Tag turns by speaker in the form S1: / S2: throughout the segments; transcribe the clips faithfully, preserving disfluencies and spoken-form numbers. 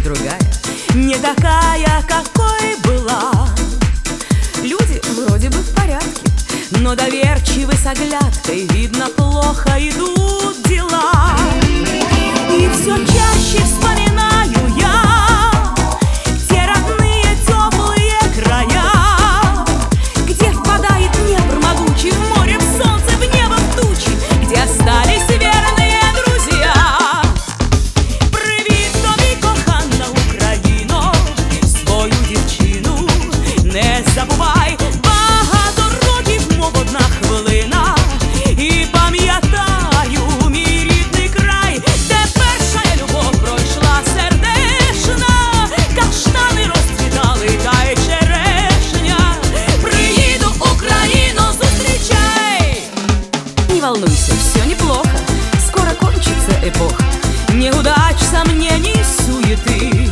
S1: другая, не такая, какой была. Люди вроде бы в порядке, но доверчивой с оглядкой видно, плохо идут дела. И все чаще вспоминаю я те родные теплые края, где впадает Днепр могучий в море, в солнце, в небо, в тучи, где остались верные друзья. Привіт тобі, кохана Україно, свою дівчину не забувай. Багато років, мов одна хвилина, і пам'ятаю мій рідний край, де перша любов пройшла сердешна, каштани розцвітали, та й черешня. Приїду, Україно, зустрічай! Не волнуйся, все неплохо, скоро кончится эпоха неудач, сомнений, суеты.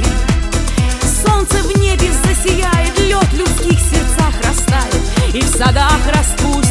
S1: Солнце в небе засияет, лед в людских сердцах растает, и в садах распустит